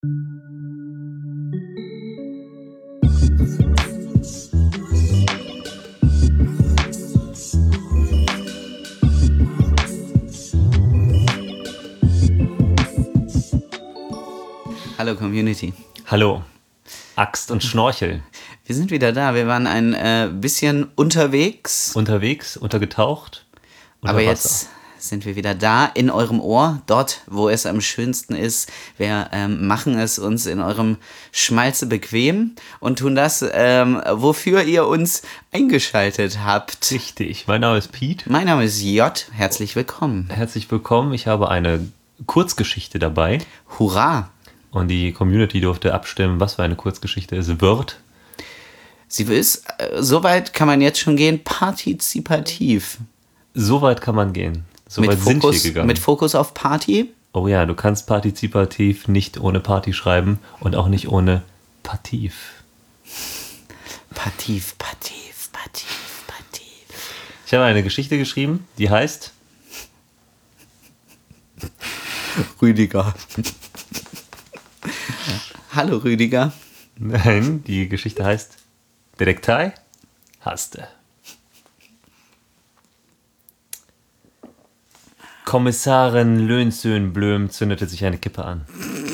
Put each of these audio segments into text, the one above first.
Hallo Community. Hallo, Axt und Schnorchel. Wir sind wieder da. Wir waren ein bisschen unterwegs. Untergetaucht. Aber jetzt sind wir wieder da in eurem Ohr, dort, wo es am schönsten ist. Wir machen es uns in eurem Schmalze bequem und tun das, wofür ihr uns eingeschaltet habt. Richtig, mein Name ist Piet. Mein Name ist J. Herzlich willkommen. Herzlich willkommen. Ich habe eine Kurzgeschichte dabei. Hurra! Und die Community durfte abstimmen, was für eine Kurzgeschichte es wird. Sie ist, soweit kann man jetzt schon gehen, partizipativ. Soweit kann man gehen. Soweit sind wir gegangen. Mit Fokus auf Party? Oh ja, du kannst partizipativ nicht ohne Party schreiben und auch nicht ohne Pativ. Pativ. Ich habe eine Geschichte geschrieben, die heißt Rüdiger. Hallo Rüdiger. Nein, die Geschichte heißt Detektei hasste. Kommissarin Lönsön-Blöm zündete sich eine Kippe an.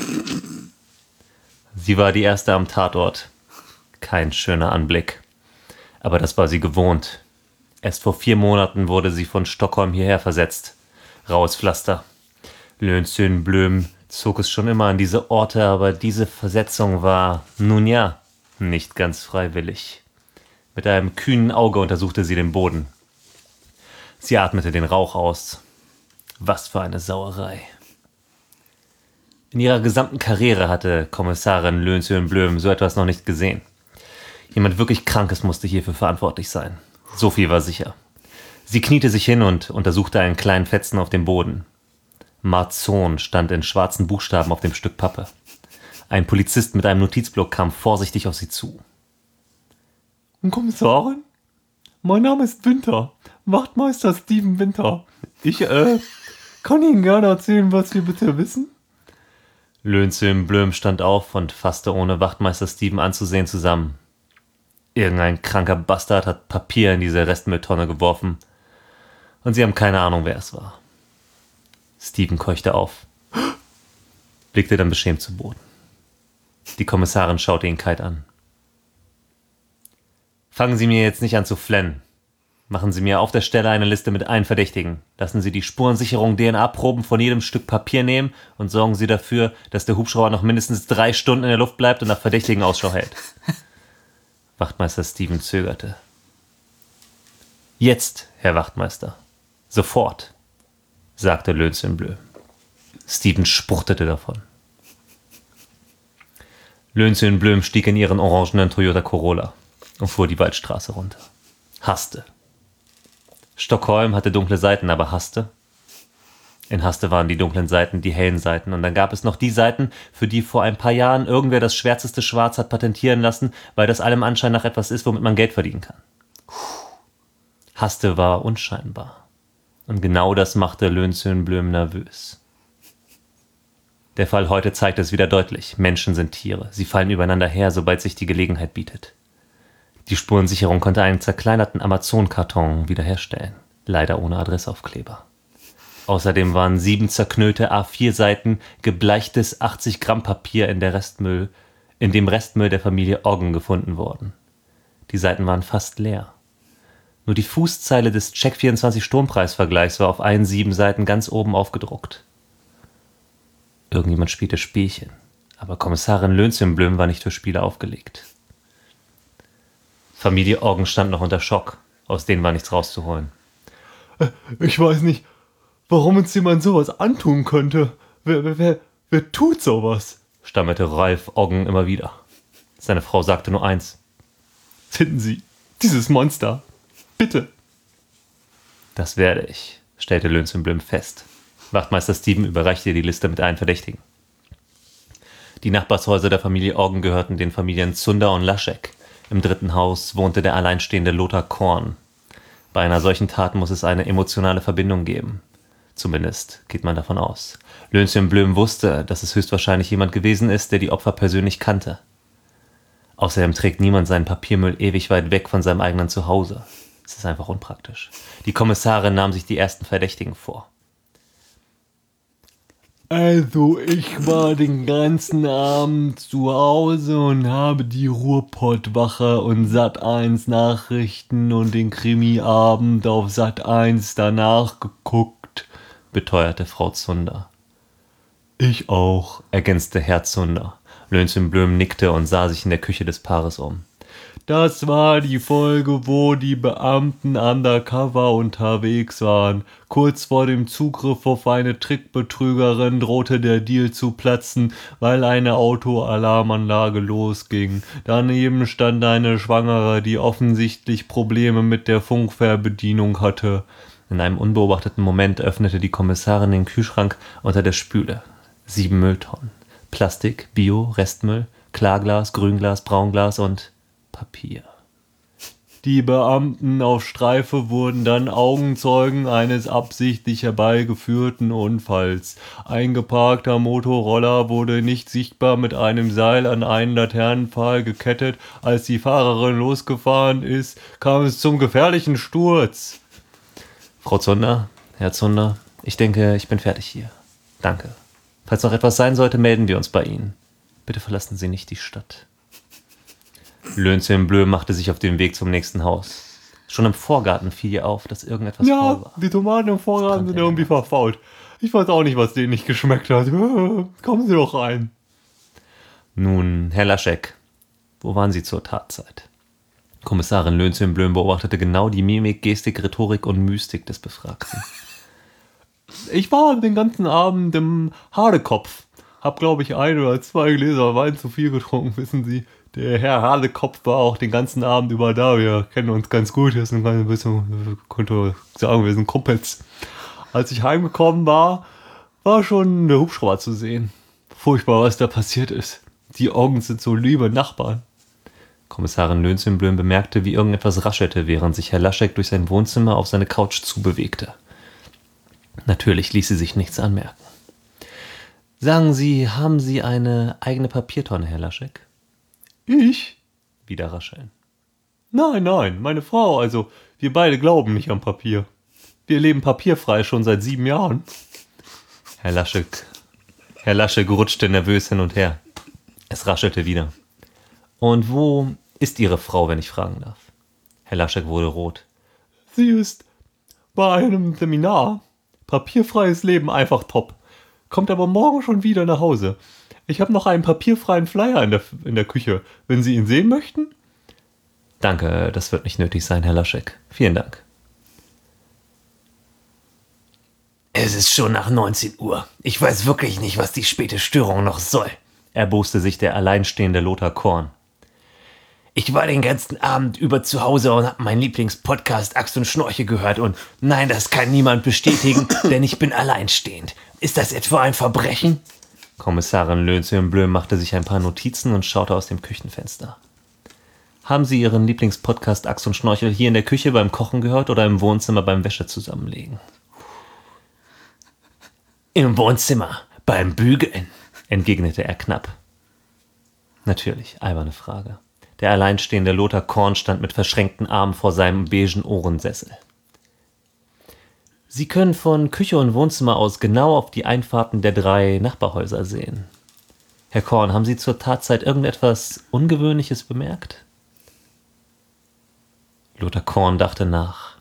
Sie war die erste am Tatort. Kein schöner Anblick. Aber das war sie gewohnt. Erst vor 4 Monaten wurde sie von Stockholm hierher versetzt. Raues Pflaster. Lönsön-Blöm zog es schon immer an diese Orte, aber diese Versetzung war, nun ja, nicht ganz freiwillig. Mit einem kühnen Auge untersuchte sie den Boden. Sie atmete den Rauch aus. Was für eine Sauerei. In ihrer gesamten Karriere hatte Kommissarin Lönsön-Blöm so etwas noch nicht gesehen. Jemand wirklich Krankes musste hierfür verantwortlich sein. So viel war sicher. Sie kniete sich hin und untersuchte einen kleinen Fetzen auf dem Boden. Marzon stand in schwarzen Buchstaben auf dem Stück Pappe. Ein Polizist mit einem Notizblock kam vorsichtig auf sie zu. Kommissarin? Mein Name ist Winter. Wachtmeister Steven Winter. Ich, kann Ihnen gerne erzählen, was wir bitte wissen? Lönsön-Blöm stand auf und fasste, ohne Wachtmeister Steven anzusehen, zusammen. Irgendein kranker Bastard hat Papier in diese Restmülltonne geworfen. Und sie haben keine Ahnung, wer es war. Steven keuchte auf, blickte dann beschämt zu Boden. Die Kommissarin schaute ihn kalt an. Fangen Sie mir jetzt nicht an zu flennen. Machen Sie mir auf der Stelle eine Liste mit allen Verdächtigen. Lassen Sie die Spurensicherung DNA-Proben von jedem Stück Papier nehmen und sorgen Sie dafür, dass der Hubschrauber noch mindestens 3 Stunden in der Luft bleibt und nach Verdächtigen Ausschau hält. Wachtmeister Steven zögerte. Jetzt, Herr Wachtmeister. Sofort, sagte Lönsön-Blöm. Steven spruchtete davon. Lönsön-Blöm stieg in ihren orangenen Toyota Corolla und fuhr die Waldstraße runter. Hasste. Stockholm hatte dunkle Seiten, aber Hasste? In Hasste waren die dunklen Seiten die hellen Seiten. Und dann gab es noch die Seiten, für die vor ein paar Jahren irgendwer das schwärzeste Schwarz hat patentieren lassen, weil das allem Anschein nach etwas ist, womit man Geld verdienen kann. Hasste war unscheinbar. Und genau das machte Lönsön-Blöm nervös. Der Fall heute zeigt es wieder deutlich. Menschen sind Tiere. Sie fallen übereinander her, sobald sich die Gelegenheit bietet. Die Spurensicherung konnte einen zerkleinerten Amazon-Karton wiederherstellen. Leider ohne Adressaufkleber. Außerdem waren 7 zerknüllte A4-Seiten gebleichtes 80 Gramm Papier in dem Restmüll der Familie Oggen gefunden worden. Die Seiten waren fast leer. Nur die Fußzeile des Check24 Sturmpreisvergleichs war auf allen 7 Seiten ganz oben aufgedruckt. Irgendjemand spielte Spielchen, aber Kommissarin Lönsön-Blöm war nicht für Spiele aufgelegt. Familie Oggen stand noch unter Schock, aus denen war nichts rauszuholen. Ich weiß nicht, warum uns jemand sowas antun könnte. Wer tut sowas? Stammelte Ralf Oggen immer wieder. Seine Frau sagte nur eins. Finden Sie dieses Monster. Bitte. Das werde ich, stellte Lönsön-Blöm fest. Wachtmeister Steven überreichte die Liste mit allen Verdächtigen. Die Nachbarshäuser der Familie Oggen gehörten den Familien Zunder und Laschek. Im 3. Haus wohnte der alleinstehende Lothar Korn. Bei einer solchen Tat muss es eine emotionale Verbindung geben. Zumindest geht man davon aus. Löhnchen Blüm wusste, dass es höchstwahrscheinlich jemand gewesen ist, der die Opfer persönlich kannte. Außerdem trägt niemand seinen Papiermüll ewig weit weg von seinem eigenen Zuhause. Es ist einfach unpraktisch. Die Kommissarin nahm sich die ersten Verdächtigen vor. Also, ich war den ganzen Abend zu Hause und habe die Ruhrpottwache und Sat.1 Nachrichten und den Krimiabend auf Sat.1 danach geguckt, beteuerte Frau Zunder. Ich auch, ergänzte Herr Zunder. Löhnchen Blüm nickte und sah sich in der Küche des Paares um. Das war die Folge, wo die Beamten undercover unterwegs waren. Kurz vor dem Zugriff auf eine Trickbetrügerin drohte der Deal zu platzen, weil eine Autoalarmanlage losging. Daneben stand eine Schwangere, die offensichtlich Probleme mit der Funkfernbedienung hatte. In einem unbeobachteten Moment öffnete die Kommissarin den Kühlschrank unter der Spüle. 7 Mülltonnen. Plastik, Bio, Restmüll, Klarglas, Grünglas, Braunglas und Papier. Die Beamten auf Streife wurden dann Augenzeugen eines absichtlich herbeigeführten Unfalls. Ein geparkter Motorroller wurde nicht sichtbar mit einem Seil an einen Laternenpfahl gekettet. Als die Fahrerin losgefahren ist, kam es zum gefährlichen Sturz. Frau Zunder, Herr Zunder, ich denke, ich bin fertig hier. Danke. Falls noch etwas sein sollte, melden wir uns bei Ihnen. Bitte verlassen Sie nicht die Stadt. Löhnchen Blüm machte sich auf den Weg zum nächsten Haus. Schon im Vorgarten fiel ihr auf, dass irgendetwas faul war. Ja, die Tomaten im Vorgarten sind irgendwie verfault. Ich weiß auch nicht, was denen nicht geschmeckt hat. Kommen Sie doch rein. Nun, Herr Laschek, wo waren Sie zur Tatzeit? Kommissarin Löhnchen Blüm beobachtete genau die Mimik, Gestik, Rhetorik und Mystik des Befragten. Ich war den ganzen Abend im Hadekopf. Hab, glaube ich, 1 oder 2 Gläser Wein zu viel getrunken, wissen Sie. Der Herr Hadekopf war auch den ganzen Abend über da. Wir kennen uns ganz gut. Wir sind ein bisschen, könnte sagen, wir sind Kumpels. Als ich heimgekommen war, war schon der Hubschrauber zu sehen. Furchtbar, was da passiert ist. Die Augen sind so liebe Nachbarn. Kommissarin Löhnchen Blüm bemerkte, wie irgendetwas raschelte, während sich Herr Laschek durch sein Wohnzimmer auf seine Couch zubewegte. Natürlich ließ sie sich nichts anmerken. Sagen Sie, haben Sie eine eigene Papiertonne, Herr Laschek? Ich? Wieder rascheln. Nein, meine Frau, also wir beide glauben nicht an Papier. Wir leben papierfrei schon seit 7 Jahren. Herr Laschek rutschte nervös hin und her. Es raschelte wieder. Und wo ist Ihre Frau, wenn ich fragen darf? Herr Laschek wurde rot. Sie ist bei einem Seminar. Papierfreies Leben einfach top. Kommt aber morgen schon wieder nach Hause. Ich habe noch einen papierfreien Flyer in der Küche. Wenn Sie ihn sehen möchten? Danke, das wird nicht nötig sein, Herr Laschek. Vielen Dank. Es ist schon nach 19 Uhr. Ich weiß wirklich nicht, was die späte Störung noch soll, erboste sich der alleinstehende Lothar Korn. Ich war den ganzen Abend über zu Hause und habe meinen Lieblingspodcast Axt und Schnorche gehört und nein, das kann niemand bestätigen, denn ich bin alleinstehend. Ist das etwa ein Verbrechen? Kommissarin Löhnchen Blüm machte sich ein paar Notizen und schaute aus dem Küchenfenster. Haben Sie Ihren Lieblingspodcast Axt und Schnorchel hier in der Küche beim Kochen gehört oder im Wohnzimmer beim Wäsche zusammenlegen? Im Wohnzimmer, beim Bügeln, entgegnete er knapp. Natürlich, alberne Frage. Der alleinstehende Lothar Korn stand mit verschränkten Armen vor seinem beigen Ohrensessel. Sie können von Küche und Wohnzimmer aus genau auf die Einfahrten der 3 Nachbarhäuser sehen. Herr Korn, haben Sie zur Tatzeit irgendetwas Ungewöhnliches bemerkt? Lothar Korn dachte nach.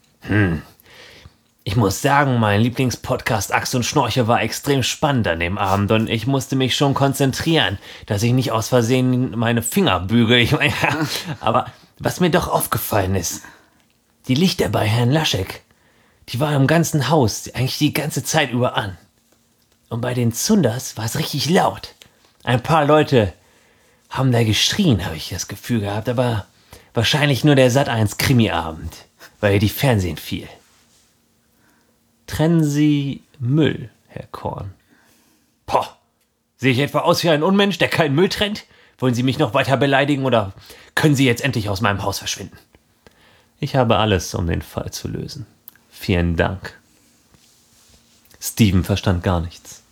Ich muss sagen, mein Lieblingspodcast Axt und Schnorche war extrem spannend an dem Abend und ich musste mich schon konzentrieren, dass ich nicht aus Versehen meine Finger bügel. Aber was mir doch aufgefallen ist, die Lichter bei Herrn Laschek, die waren im ganzen Haus eigentlich die ganze Zeit über an. Und bei den Zunders war es richtig laut. Ein paar Leute haben da geschrien, habe ich das Gefühl gehabt, aber wahrscheinlich nur der Sat.1 Krimiabend, weil die Fernsehen fiel. Trennen Sie Müll, Herr Korn. Sehe ich etwa aus wie ein Unmensch, der keinen Müll trennt? Wollen Sie mich noch weiter beleidigen oder können Sie jetzt endlich aus meinem Haus verschwinden? Ich habe alles, um den Fall zu lösen. Vielen Dank. Steven verstand gar nichts.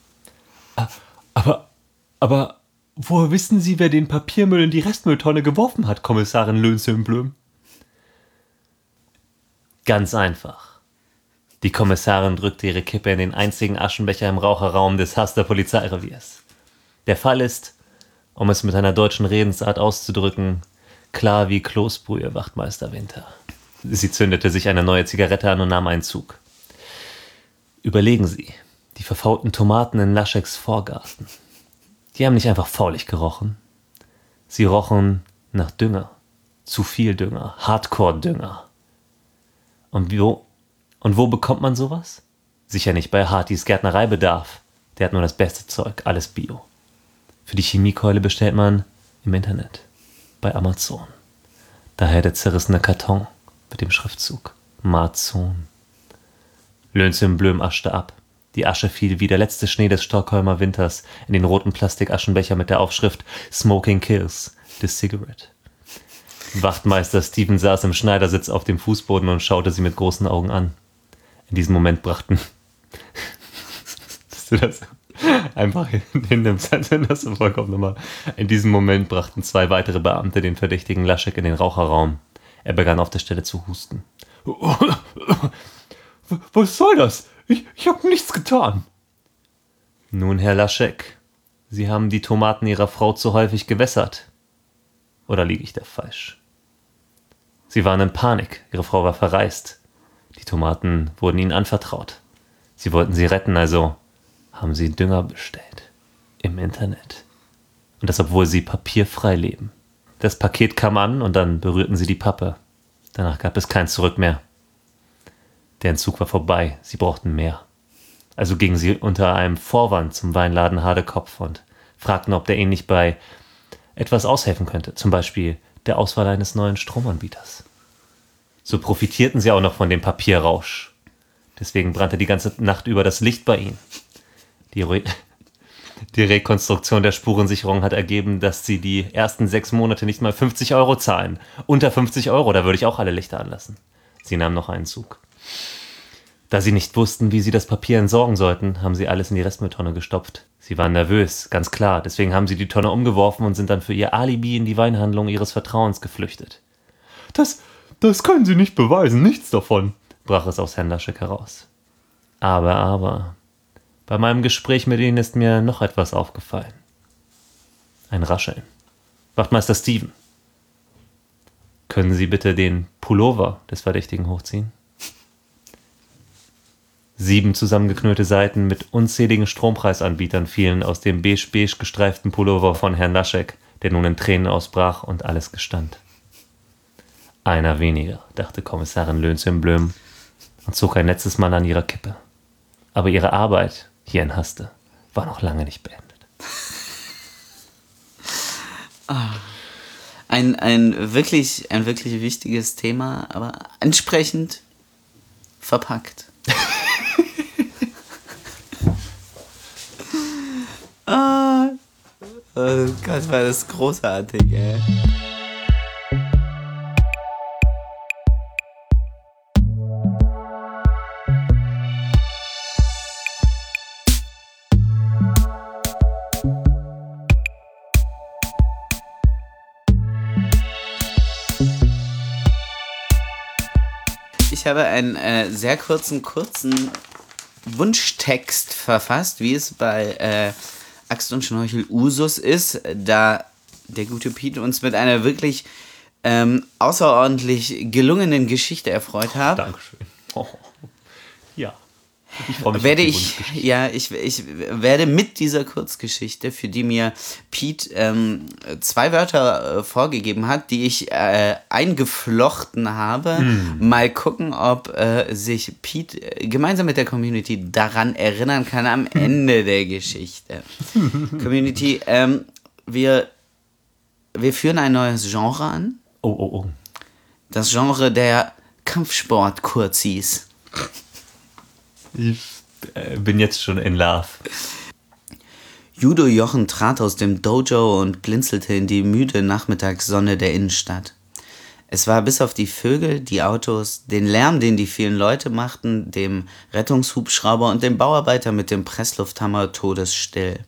Aber woher wissen Sie, wer den Papiermüll in die Restmülltonne geworfen hat, Kommissarin Löhnsenblüm? Ganz einfach. Die Kommissarin drückte ihre Kippe in den einzigen Aschenbecher im Raucherraum des Haster Polizeireviers. Der Fall ist, um es mit einer deutschen Redensart auszudrücken, klar wie Kloßbrühe, Wachtmeister Winter. Sie zündete sich eine neue Zigarette an und nahm einen Zug. Überlegen Sie, die verfaulten Tomaten in Lascheks Vorgarten. Die haben nicht einfach faulig gerochen. Sie rochen nach Dünger. Zu viel Dünger. Hardcore-Dünger. Und wo bekommt man sowas? Sicher nicht bei Hartys Gärtnereibedarf. Der hat nur das beste Zeug, alles Bio. Für die Chemiekeule bestellt man im Internet. Bei Amazon. Daher der zerrissene Karton mit dem Schriftzug Marzon. Löhnsenblüm aschte ab. Die Asche fiel wie der letzte Schnee des Stockholmer Winters in den roten Plastikaschenbecher mit der Aufschrift Smoking Kills, the Cigarette. Wachtmeister Steven saß im Schneidersitz auf dem Fußboden und schaute sie mit großen Augen an. In diesem Moment brachten... dass du das einfach hinnimmst, als wenn das so vollkommen normal... In diesem Moment brachten 2 weitere Beamte den verdächtigen Laschek in den Raucherraum. Er begann auf der Stelle zu husten. Was soll das? Ich habe nichts getan. Nun, Herr Laschek, Sie haben die Tomaten Ihrer Frau zu häufig gewässert. Oder liege ich da falsch? Sie waren in Panik. Ihre Frau war verreist. Die Tomaten wurden Ihnen anvertraut. Sie wollten sie retten, also haben Sie Dünger bestellt. Im Internet. Und das, obwohl Sie papierfrei leben. Das Paket kam an und dann berührten Sie die Pappe. Danach gab es kein Zurück mehr. Der Entzug war vorbei. Sie brauchten mehr. Also gingen sie unter einem Vorwand zum Weinladen Hardekopf und fragten, ob der ihnen nicht bei etwas aushelfen könnte. Zum Beispiel der Auswahl eines neuen Stromanbieters. So profitierten sie auch noch von dem Papierrausch. Deswegen brannte die ganze Nacht über das Licht bei ihnen. Die Rekonstruktion der Spurensicherung hat ergeben, dass sie die ersten 6 Monate nicht mal 50 € zahlen. Unter 50 €, da würde ich auch alle Lichter anlassen. Sie nahmen noch einen Zug. Da sie nicht wussten, wie sie das Papier entsorgen sollten, haben sie alles in die Restmülltonne gestopft. Sie waren nervös, ganz klar. Deswegen haben sie die Tonne umgeworfen und sind dann für ihr Alibi in die Weinhandlung ihres Vertrauens geflüchtet. Das können Sie nicht beweisen, nichts davon, brach es aus Herrn Laschek heraus. Aber, bei meinem Gespräch mit Ihnen ist mir noch etwas aufgefallen. Ein Rascheln. Wachtmeister Steven, können Sie bitte den Pullover des Verdächtigen hochziehen? 7 zusammengeknüllte Seiten mit unzähligen Strompreisanbietern fielen aus dem beige-beige gestreiften Pullover von Herrn Laschek, der nun in Tränen ausbrach und alles gestand. Einer weniger, dachte Kommissarin Löhnsenblüm und zog ein letztes Mal an ihrer Kippe. Aber ihre Arbeit hier in Haste war noch lange nicht beendet. Ein wirklich wichtiges Thema, aber ansprechend verpackt. Oh Gott, war das großartig, ey. Ich habe einen sehr kurzen Wunschtext verfasst, wie es bei Axt und Schnorchel Usus ist, da der gute Pete uns mit einer wirklich außerordentlich gelungenen Geschichte erfreut hat. Dankeschön. Oh. Ja. Ich freue mich ich werde mit dieser Kurzgeschichte, für die mir Pete 2 Wörter vorgegeben hat, die ich eingeflochten habe, mal gucken, ob sich Pete gemeinsam mit der Community daran erinnern kann am Ende der Geschichte. Community, wir führen ein neues Genre an. Oh. Das Genre der Kampfsport-Kurzis. Ich bin jetzt schon in Love. Judo Jochen trat aus dem Dojo und blinzelte in die müde Nachmittagssonne der Innenstadt. Es war bis auf die Vögel, die Autos, den Lärm, den die vielen Leute machten, dem Rettungshubschrauber und dem Bauarbeiter mit dem Presslufthammer todesstill.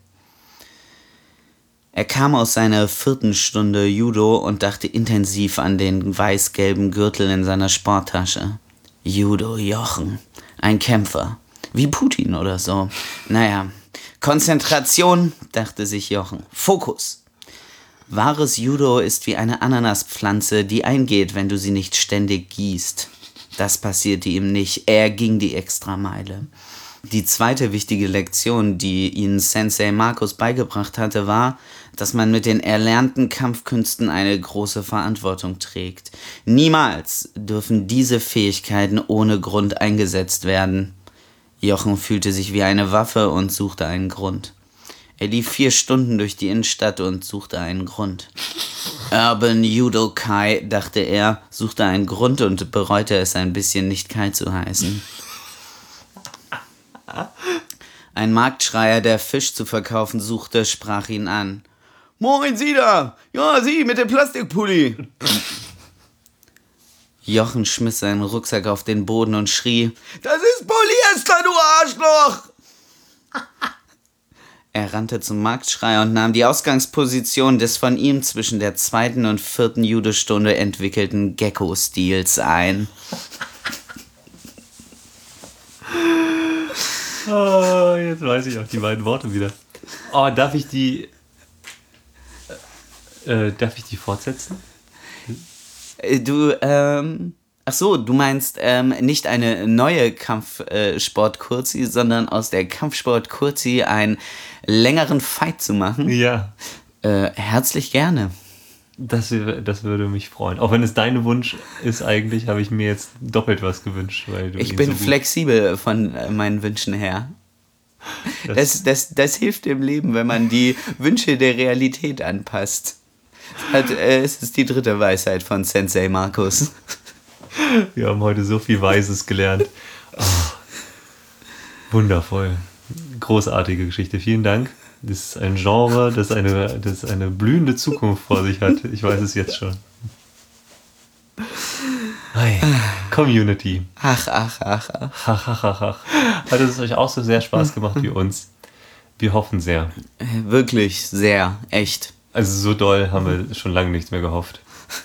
Er kam aus seiner 4. Stunde Judo und dachte intensiv an den weiß-gelben Gürtel in seiner Sporttasche. Judo Jochen, ein Kämpfer, wie Putin oder so. Naja, Konzentration, dachte sich Jochen. Fokus. Wahres Judo ist wie eine Ananaspflanze, die eingeht, wenn du sie nicht ständig gießt. Das passierte ihm nicht, er ging die Extrameile. Die zweite wichtige Lektion, die ihn Sensei Markus beigebracht hatte, war, dass man mit den erlernten Kampfkünsten eine große Verantwortung trägt. Niemals dürfen diese Fähigkeiten ohne Grund eingesetzt werden. Jochen fühlte sich wie eine Waffe und suchte einen Grund. Er lief 4 Stunden durch die Innenstadt und suchte einen Grund. Urban Judokai, dachte er, suchte einen Grund und bereute es ein bisschen, nicht Kai zu heißen. Ein Marktschreier, der Fisch zu verkaufen suchte, sprach ihn an. Moin, Sie da! Ja, Sie mit dem Plastikpulli! Jochen schmiss seinen Rucksack auf den Boden und schrie, das ist Polyester, du Arschloch! Er rannte zum Marktschreier und nahm die Ausgangsposition des von ihm zwischen der 2. und 4. Judostunde entwickelten Gecko-Stils ein. Oh, jetzt weiß ich auch die beiden Worte wieder. Oh, darf ich die fortsetzen? Ach so, du meinst nicht eine neue Kampfsport-Kurzi, sondern aus der Kampfsport-Kurzi einen längeren Fight zu machen? Ja. Herzlich gerne. Das würde mich freuen. Auch wenn es dein Wunsch ist, eigentlich habe ich mir jetzt doppelt was gewünscht. Weil du Ich ihn bin so gut- flexibel von meinen Wünschen her. Das hilft im Leben, wenn man die Wünsche der Realität anpasst. Es ist die 3. Weisheit von Sensei Markus. Wir haben heute so viel Weises gelernt. Oh, wundervoll. Großartige Geschichte. Vielen Dank. Das ist ein Genre, das eine blühende Zukunft vor sich hat. Ich weiß es jetzt schon. Hi. Community. Ach. Hat es euch auch so sehr Spaß gemacht wie uns? Wir hoffen sehr. Wirklich sehr, echt. Also so doll haben wir schon lange nichts mehr gehofft.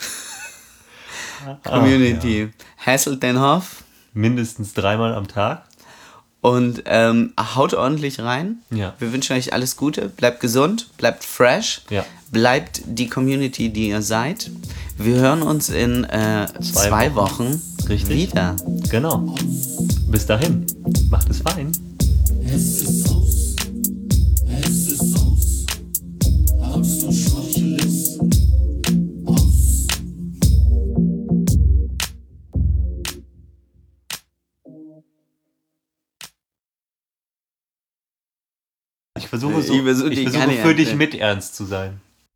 Community. Hasselt den Hoff Mindestens 3-mal am Tag. und haut ordentlich rein. Ja. Wir wünschen euch alles Gute. Bleibt gesund, bleibt fresh. Ja. Bleibt die Community, die ihr seid. Wir hören uns in 2 Wochen Richtig. wieder. Genau. Bis dahin. Macht es fein. Es ist aus, Axt und Schnorchelis, aus. Ich versuche Ich versuche für dich ernst. mit ernst zu sein.